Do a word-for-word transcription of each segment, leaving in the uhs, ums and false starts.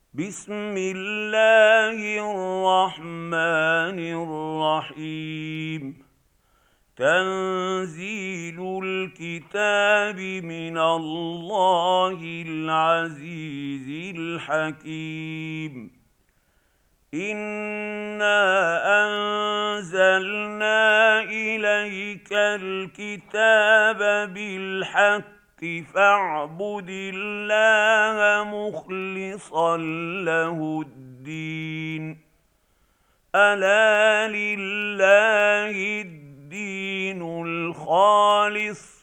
بسم الله الرحمن الرحيم. تنزيل الكتاب من الله العزيز الحكيم. إنا أنزلنا إليك الكتاب بالحق فاعبد الله مخلصا له الدين. ألا لله الدين الخالص،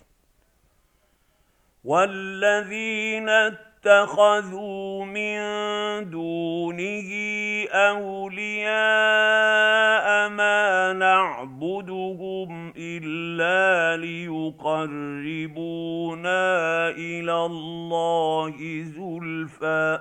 والذين اتخذوا من دونه أولياء ما نعبدهم إلا ليقربونا إلى الله زلفى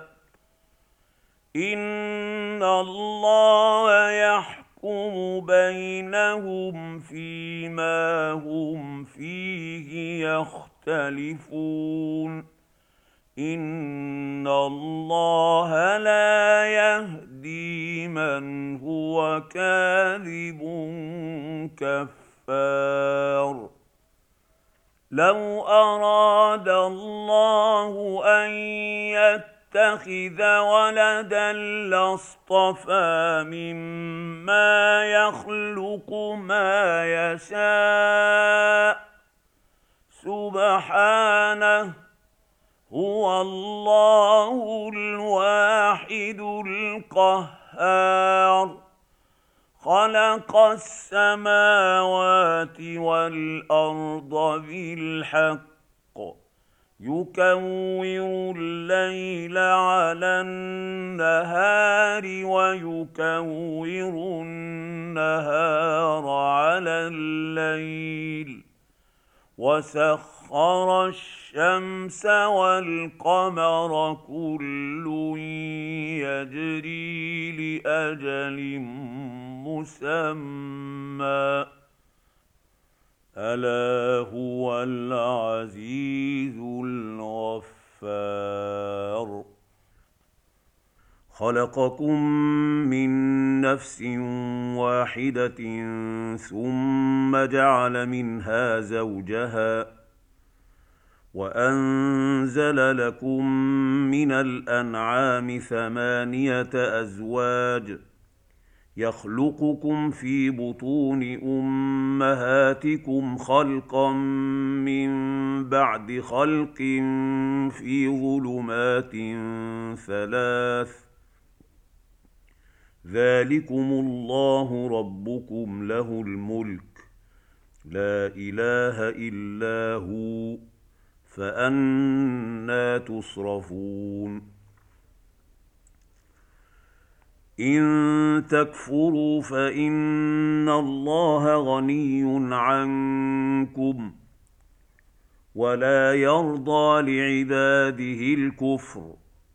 إن الله يحكم بينهم فيما هم فيه يختلفون. إن الله لا يهدي من هو كاذب كفار. لو أراد الله أن يتخذ ولدا لاصطفى مما يخلق ما يشاء سبحانه، هو الله الواحد القهار. خلق السماوات والأرض بالحق يكور الليل على النهار ويكور النهار على الليل، وسخر الشمس والقمر كل يجري لأجل مسمى، ألا هو العزيز الغفار. خلقكم من نفس واحدة ثم جعل منها زوجها وأنزل لكم من الأنعام ثمانية أزواج يخلقكم في بطون أمهاتكم خلقا من بعد خلق في ظلمات ثلاث، ذلكم الله ربكم له الملك لا إله إلا هو، فأنى تصرفون. إن تكفروا فإن الله غني عنكم ولا يرضى لعباده الكفر،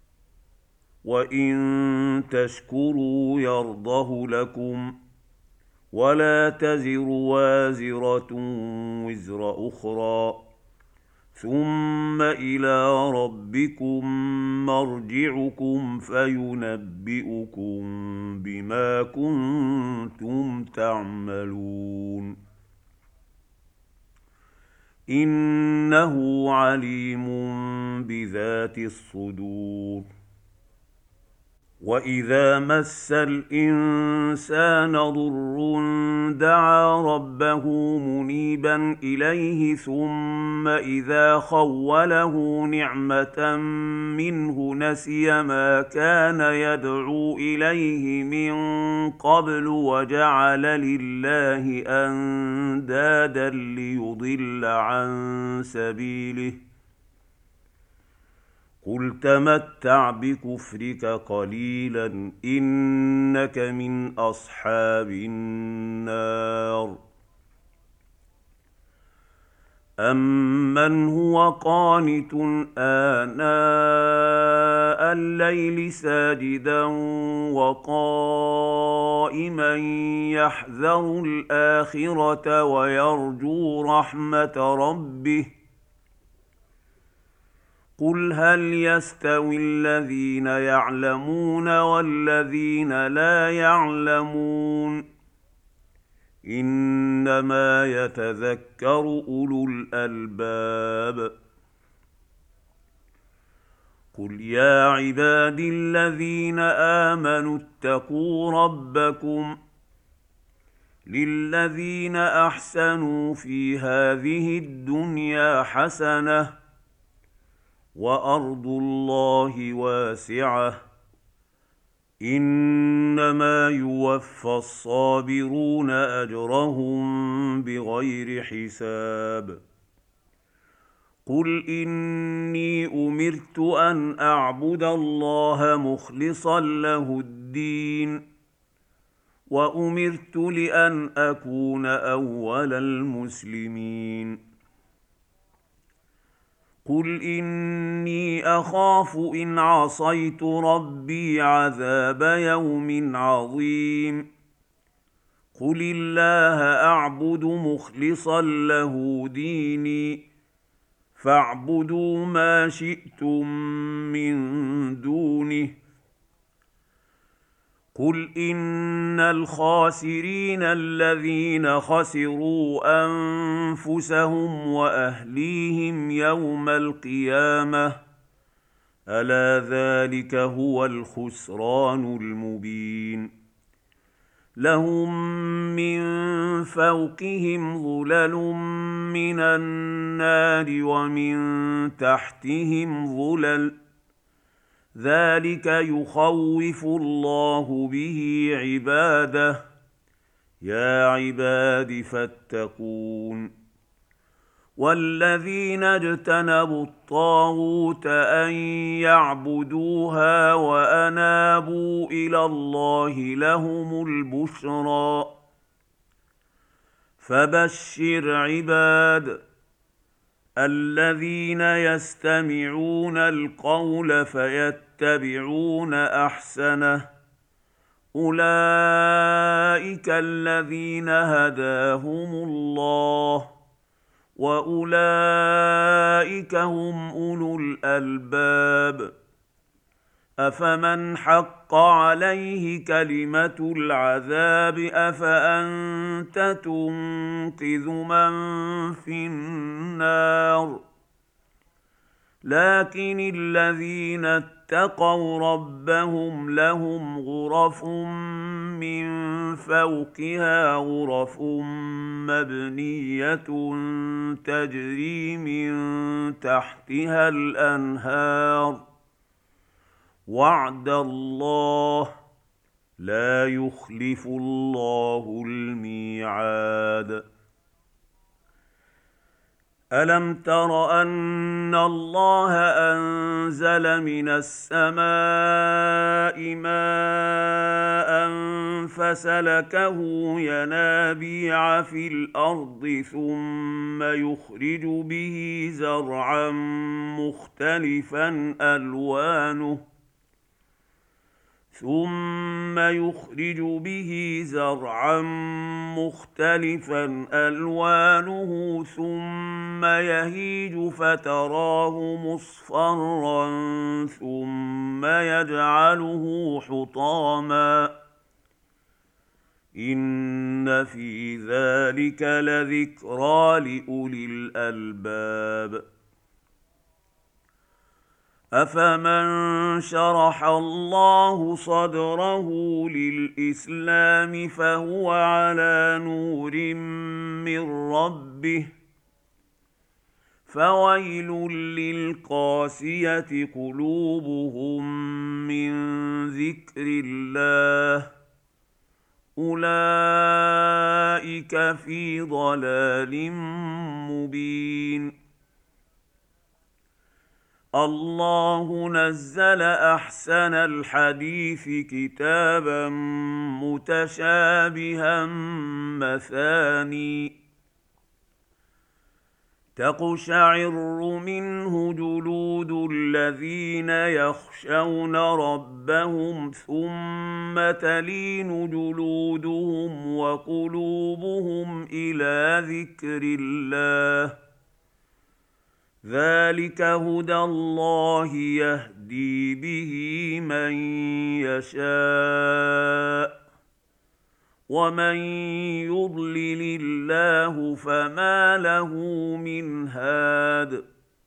وإن تشكروا يرضه لكم ولا تزر وازرة وزر أخرى، ثم إلى ربكم مرجعكم فينبئكم بما كنتم تعملون. إنه عليم بذات الصدور. وإذا مس الإنسان ضر دعا ربه منيبا إليه ثم إذا خوله نعمة منه نسي ما كان يدعو إليه من قبل وجعل لله أندادا ليضل عن سبيله. قل تمتع بكفرك قليلا إنك من أصحاب النار. أمن هو قانت آناء الليل ساجدا وقائما يحذر الآخرة ويرجو رحمة ربه قل هل يستوي الذين يعلمون والذين لا يعلمون إنما يتذكر أولو الألباب قل يا عبادي الذين آمنوا اتقوا ربكم للذين أحسنوا في هذه الدنيا حسنة وأرض الله واسعة إنما يوفى الصابرون أجرهم بغير حساب قل إني أمرت أن أعبد الله مخلصا له الدين وأمرت لأن أكون أول المسلمين قل إني أخاف إن عصيت ربي عذاب يوم عظيم قل الله أعبد مخلصا له ديني فاعبدوا ما شئتم من دونه قل إن الخاسرين الذين خسروا أنفسهم وأهليهم يوم القيامة ألا ذلك هو الخسران المبين لهم من فوقهم ظلل من النار ومن تحتهم ظلل ذلك يخوف الله به عباده يا عباد فاتقون والذين اجتنبوا الطاغوت أن يعبدوها وأنابوا إلى الله لهم البشرى فبشر عباد الذين يستمعون القول فيتبعون أحسنه أولئك الذين هداهم الله وأولئك هم أولو الألباب أفمن حق عليه كلمة العذاب أفأنت تنقذ من في النار لكن الذين اتقوا ربهم لهم غرف من فوقها غرف مبنية تجري من تحتها الأنهار وعد الله لا يخلف الله الميعاد ألم تر أن الله أنزل من السماء ماء فسلكه ينابيع في الأرض ثم يخرج به زرعا مختلفا ألوانه ثم يخرج به زرعا مختلفا ألوانه ثم يهيج فتراه مصفرا ثم يجعله حطاما إن في ذلك لذكرى لأولي الألباب أفمن شرح الله صدره للإسلام فهو على نور من ربه فويل للقاسية قلوبهم من ذكر الله أولئك في ضلال مبين الله نزل أحسن الحديث كتابا متشابها مثاني تقشعر منه جلود الذين يخشون ربهم ثم تلين جلودهم وقلوبهم إلى ذكر الله ذلك هدى الله يهدي به من يشاء ومن يضلل الله فما له من هاد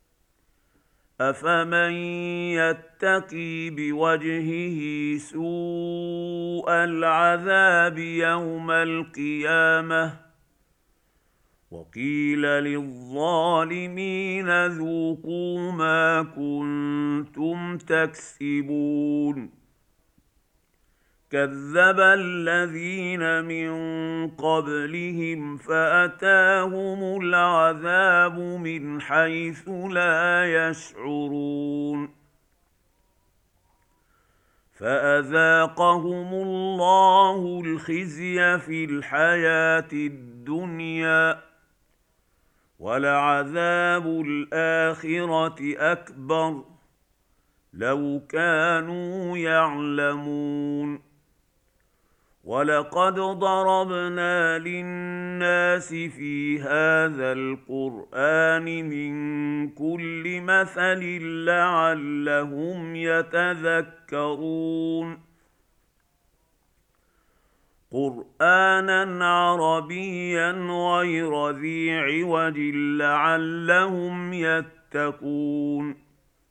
أفمن يتقي بوجهه سوء العذاب يوم القيامة وقيل للظالمين ذوقوا ما كنتم تكسبون كذب الذين من قبلهم فأتاهم العذاب من حيث لا يشعرون فأذاقهم الله الخزي في الحياة الدنيا ولعذاب الآخرة أكبر لو كانوا يعلمون ولقد ضربنا للناس في هذا القرآن من كل مثل لعلهم يتذكرون قرآنا عربيا غير ذي عوج لعلهم يتقون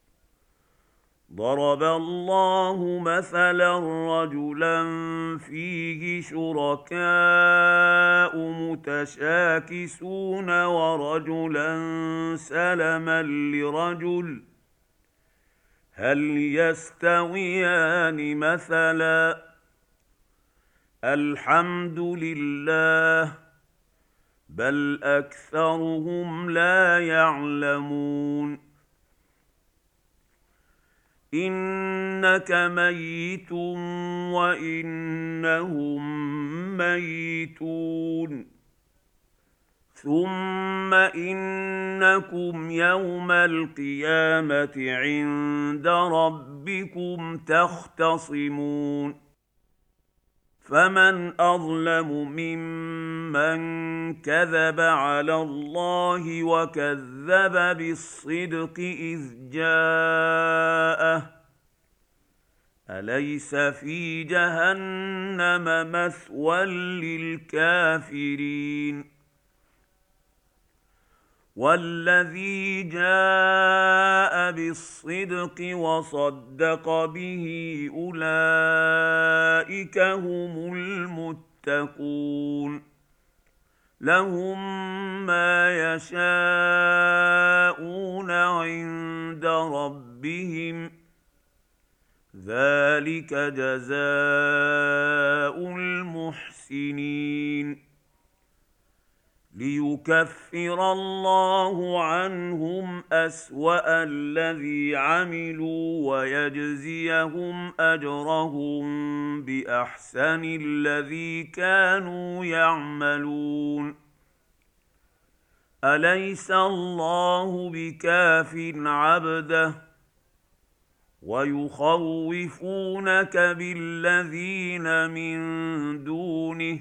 ضرب الله مثلا رجلا فيه شركاء متشاكسون ورجلا سلما لرجل هل يستويان مثلا الحمد لله بل أكثرهم لا يعلمون إنك ميت وإنهم ميتون ثم إنكم يوم القيامة عند ربكم تختصمون فمن أظلم ممن كذب على الله وكذب بالصدق إذ جاءه أليس في جهنم مثوى للكافرين والذي جاء بالصدق وصدق به أولئك هم المتقون لهم ما يشاءون عند ربهم ذلك جزاء المحسنين ليكفر الله عنهم أسوأ الذي عملوا ويجزيهم أجرهم بأحسن الذي كانوا يعملون أليس الله بكاف عبده ويخوفونك بالذين من دونه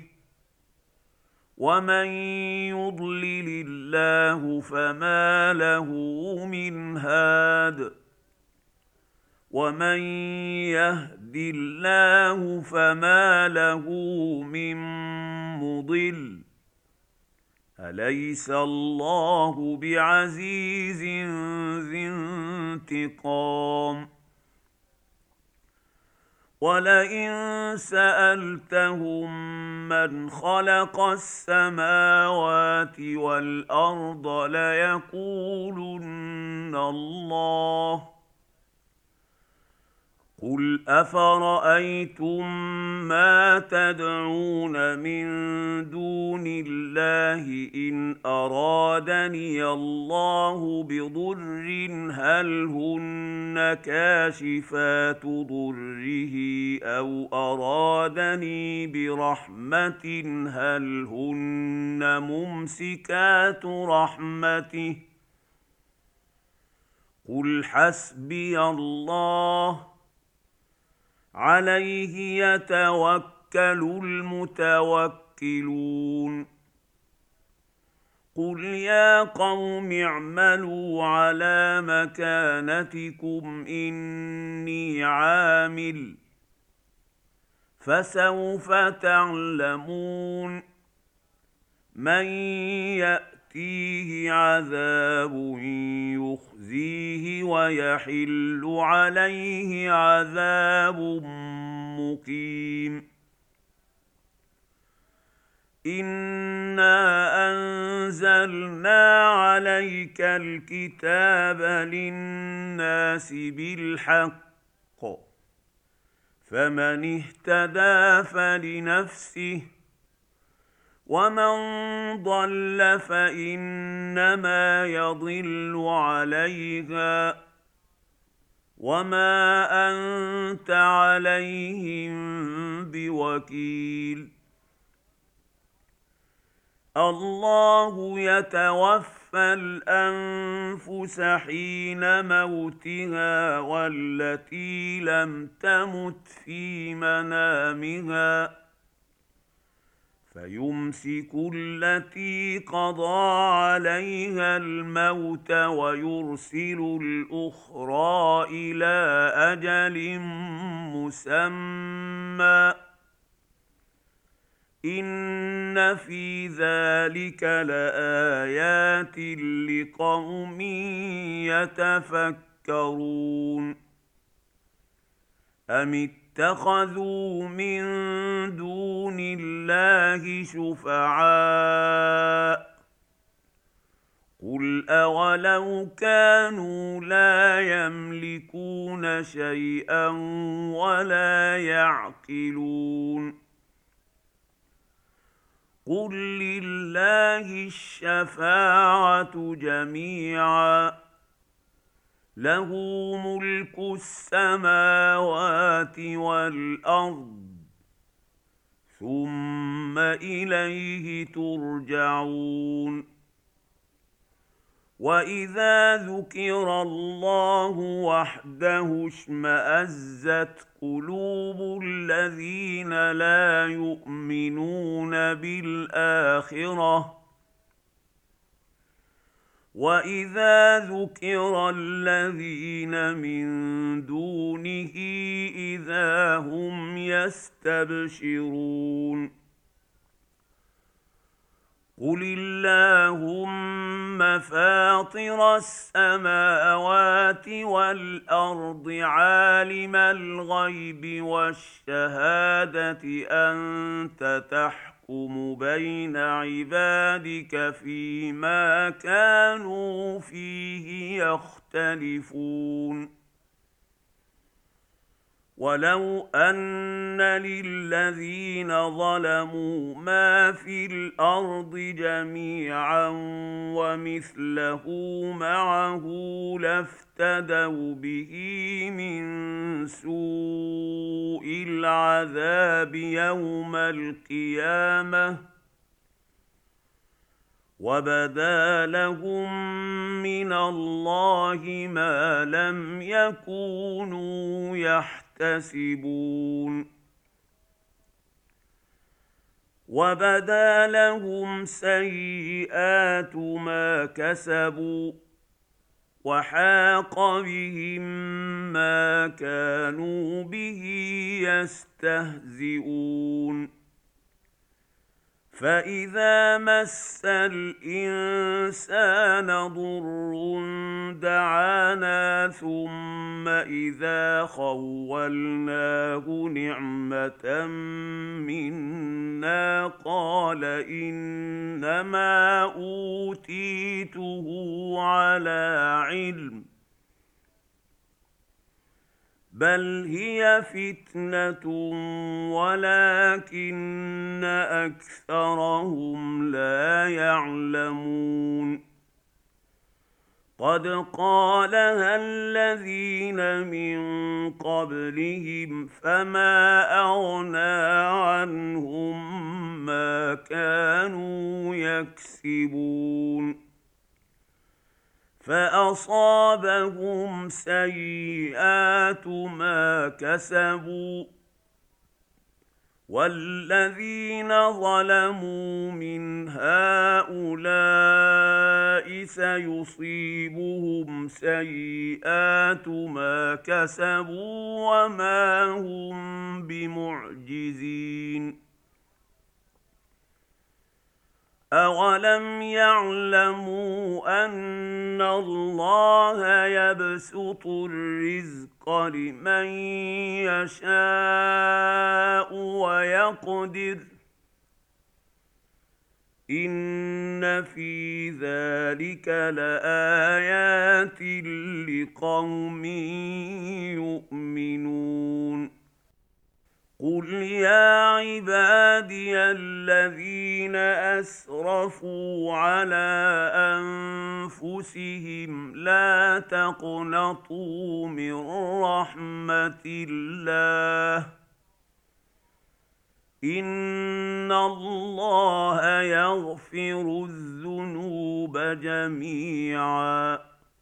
ومن يضلل الله فما له من هاد ومن يهد الله فما له من مضل أليس الله بعزيز ذي انتقام ولئن سألتهم من خلق السماوات والأرض ليقولن الله قل أفرأيتم ما تدعون من دون الله إن أرادني الله بضر هل هن كاشفات ضره أو أرادني برحمة هل هن ممسكات رحمته قل حسبي الله عليه يتوكل المتوكلون قل يا قوم اعملوا على مكانتكم إني عامل فسوف تعلمون من يأتيه عذاب يخزيه ويحل عليه عذاب مقيم إنا أنزلنا عليك الكتاب للناس بالحق فمن اهتدى فلنفسه ومن ضل فإنما يضل عليها وما أنت عليهم بوكيل الله يتوفى الأنفس حين موتها والتي لم تمت في منامها فيمسك التي قضى عليها الموت ويرسل الأخرى إلى أجل مسمى إن في ذلك لآيات لقوم يتفكرون أم اتخذوا من دون الله شفعاء قل أولو كانوا لا يملكون شيئا ولا يعقلون قل لله الشفاعة جميعا له ملك السماوات والأرض ثم إليه ترجعون وإذا ذكر الله وحده اشمأزت قلوب الذين لا يؤمنون بالآخرة وإذا ذكر الذين من دونه إذا هم يستبشرون قل اللهم فاطر السماوات والأرض عالم الغيب والشهادة أنت تحكم بين عبادك فيما كانوا فيه يختلفون ولو أن للذين ظلموا ما في الأرض جميعا ومثله معه لافتدوا به من سوء العذاب يوم القيامة وبدا لهم من الله ما لم يكونوا يحتسبون يحتسبون وبدا لهم سيئات ما كسبوا وحاق بهم ما كانوا به يستهزئون فإذا مس الإنسان ضر دعانا ثم إذا خولناه نعمة منا قال إنما أوتيته على علم بل هي فتنة ولكن أكثرهم لا يعلمون قد قالها الذين من قبلهم فما أغنى عنهم ما كانوا يكسبون فأصابهم سيئات ما كسبوا والذين ظلموا من هؤلاء سيصيبهم سيئات ما كسبوا وما هم بمعجزين. أَوَلَمْ يَعْلَمُوا أَنَّ اللَّهَ يَبْسُطُ الرِّزْقَ لِمَن يَشَاءُ وَيَقْدِرُ ۚ إِنَّ في ذَلِكَ لَآيَاتٍ لِقَوْمٍ يُؤْمِنُونَ. قُلْ يَا عِبَادِيَ الَّذِينَ أَسْرَفُوا عَلَىٰ أَنفُسِهِمْ لَا تَقْنَطُوا مِن رَّحْمَةِ اللَّهِ ۚ إِنَّ اللَّهَ يَغْفِرُ الذُّنُوبَ جَمِيعًا ۚ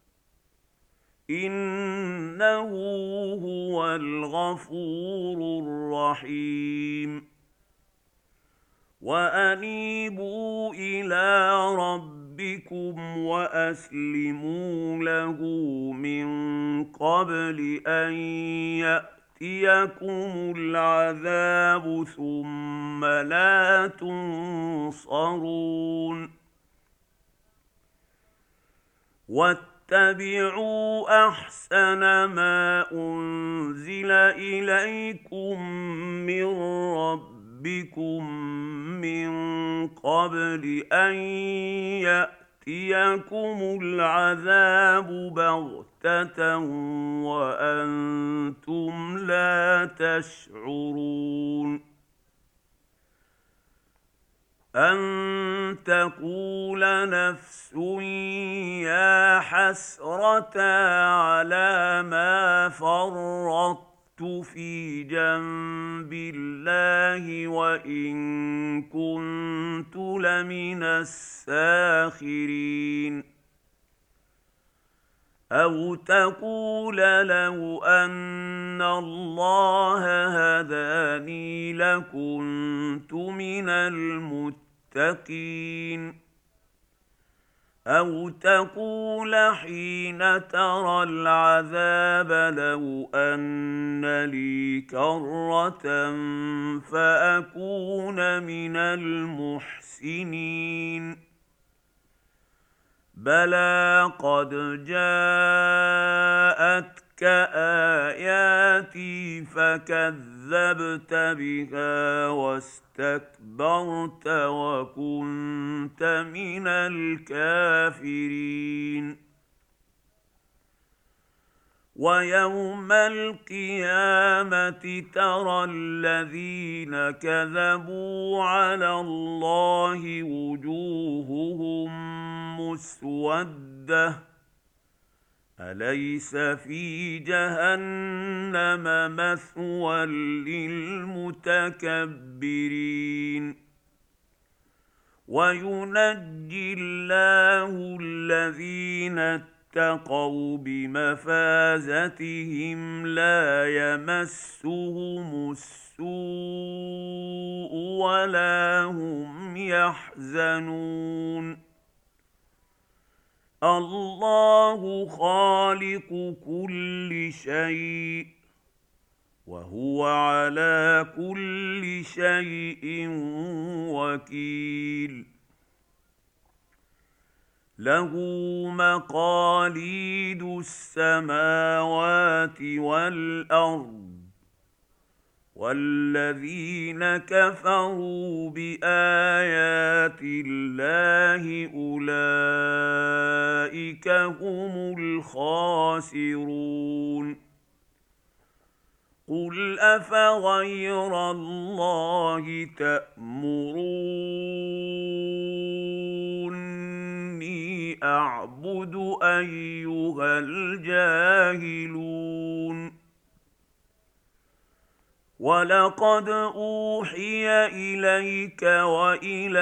إِنَّهُ هُوَ الْغَفُورُ الرَّحِيمُ. وَأَنِيبُوا إِلَىٰ رَبِّكُمْ وَأَسْلِمُوا لَهُ مِن قَبْلِ أَن يَأْتِيَكُمُ الْعَذَابُ ثُمَّ لَا تُنصَرُونَ. وَاتَّبِعُوا أَحْسَنَ مَا أُنزِلَ إِلَيْكُم مِّن رَّبِّكُم مِّن قَبْلِ أَن يَأْتِيَكُمُ الْعَذَابُ بَغْتَةً وَأَنتُمْ لَا تَشْعُرُونَ. أَن تَقُولَ نَفْسٌ يَا حَسْرَتَا عَلَىٰ مَا فَرَّطتُ فِي جَنبِ اللَّهِ وَإِن كُنتُ لَمِنَ السَّاخِرِينَ. أَوْ تَقُولَ لَوْ أَنَّ اللَّهَ هَدَانِي لَكُنتُ مِنَ الْمُتَّقِينَ. أَوْ تَقُولَ حِينَ تَرَى الْعَذَابَ لَوْ أَنَّ لِي كَرَّةً فَأَكُونَ مِنَ الْمُحْسِنِينَ. بَلَىٰ قَدْ جَاءَتْكَ آيَاتِي فَكَذَّبْتَ بِهَا وَاسْتَكْبَرْتَ وَكُنتَ مِنَ الْكَافِرِينَ. وَيَوْمَ الْقِيَامَةِ تَرَى الَّذِينَ كَذَبُوا عَلَى اللَّهِ وُجُوهُهُم مُّسْوَدَّةٌ ۚ أَلَيْسَ فِي جَهَنَّمَ مَثْوًى لِّلْمُتَكَبِّرِينَ. وَيُنَجِّي اللَّهُ الَّذِينَ اتَّقَوْا بِمَفَازَتِهِمْ لَا يَمَسُّهُمُ السُّوءُ وَلَا هُمْ يَحْزَنُونَ. اللَّهُ خَالِقُ كُلِّ شَيْءٍ وَهُوَ عَلَىٰ كُلِّ شَيْءٍ وَكِيلٌ. لَهُ مَقَالِيدُ السَّمَاوَاتِ وَالْأَرْضِ، وَالَّذِينَ كَفَرُوا بِآيَاتِ اللَّهِ أُولَٰئِكَ هُمُ الْخَاسِرُونَ. قُلْ أَفَغَيْرَ اللَّهِ تَأْمُرُونِّي أَعْبُدُ أَيُّهَا الْجَاهِلُونَ. وَلَقَدْ أُوحِيَ إِلَيْكَ وَإِلَى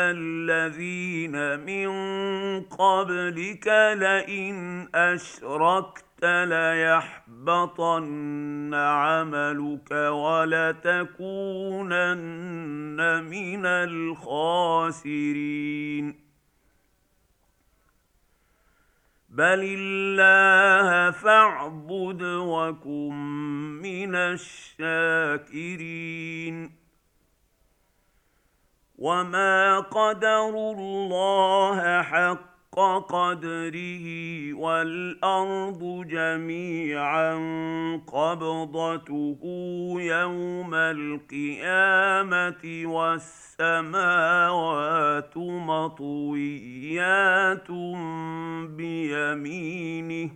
الَّذِينَ مِن قَبْلِكَ لَئِنْ أَشْرَكْتَ ليحبطن عملك ولتكونن من الخاسرين بل الله فاعبد وكن من الشاكرين وما قدروا الله حق قدره والأرض جميعا قبضته يوم القيامة والسماوات مطويات بيمينه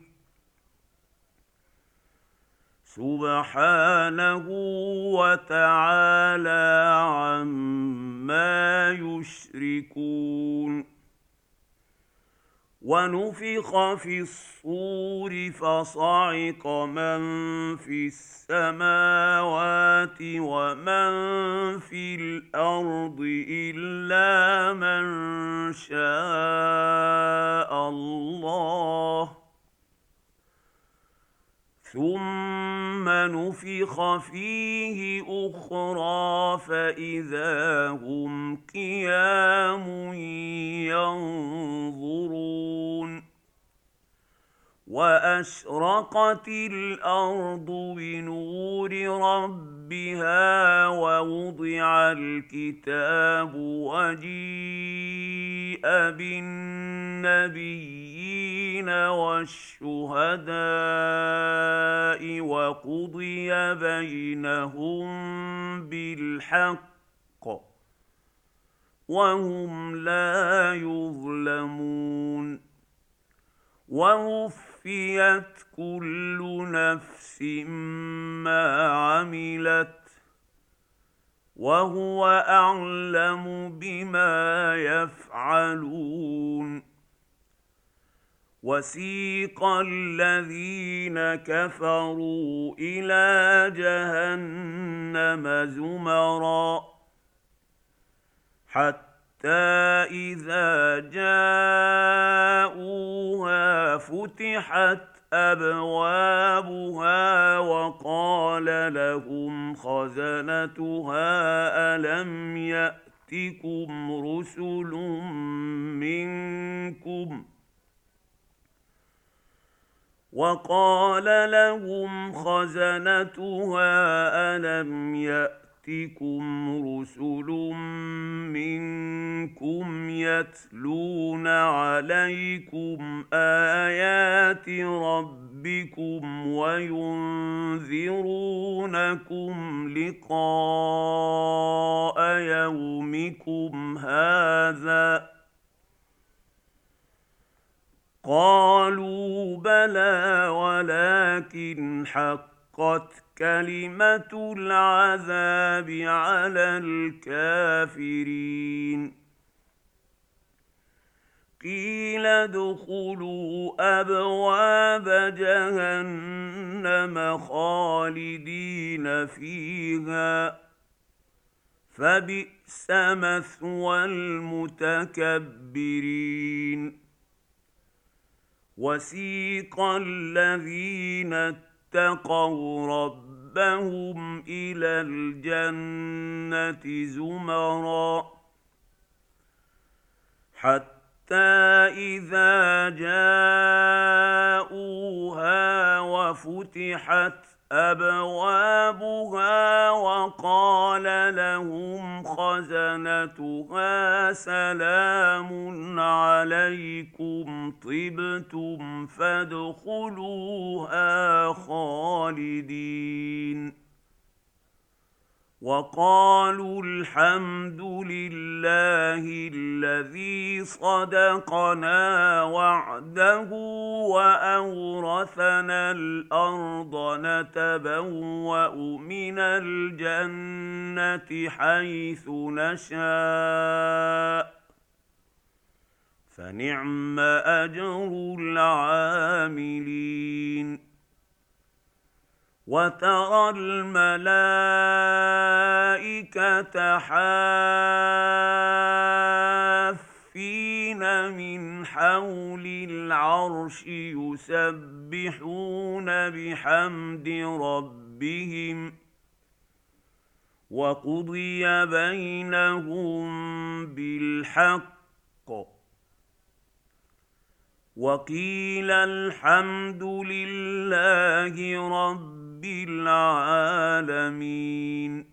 سبحانه وتعالى عما يشركون ونفخ في الصور فصعق من في السماوات ومن في الأرض إلا من شاء الله ثم نفخ فيه أخرى فإذا هم قيام ينظرون وأشرقت الأرض بنور ربها ووضع الكتاب وجيء بالنبيين والشهداء وقضي بينهم بالحق وهم لا يظلمون ووفيت كل نفس ما عملت وهو أعلم بما يفعلون وسيق الذين كفروا إلى جهنم زمرا حتى إذا جاءوها فتحت أبوابها وقال لهم خزنتها ألم يأتكم رسل منكم وقال لهم خزنتها ألم يأتكم رسل منكم يتلون عليكم آيات ربكم وينذرونكم لقاء يومكم هذا قالوا بلى ولكن حقت كلمة العذاب على الكافرين قيل ادخلوا أبواب جهنم خالدين فيها فبئس مثوى المتكبرين وسيق الذين اتقوا ربهم إلى الجنة زمرا حتى إذا جاءوها وفتحت أبوابها وقال لهم خزنتها سلام عليكم طبتم فادخلوها خالدين وقالوا الحمد لله الذي صدقنا وعده وأورثنا الأرض نتبوأ من الجنة حيث نشاء فنعم أجر العاملين وترى الملائكة حافين من حول العرش يسبحون بحمد ربهم وقضي بينهم بالحق وقيل الحمد لله رب العالمين.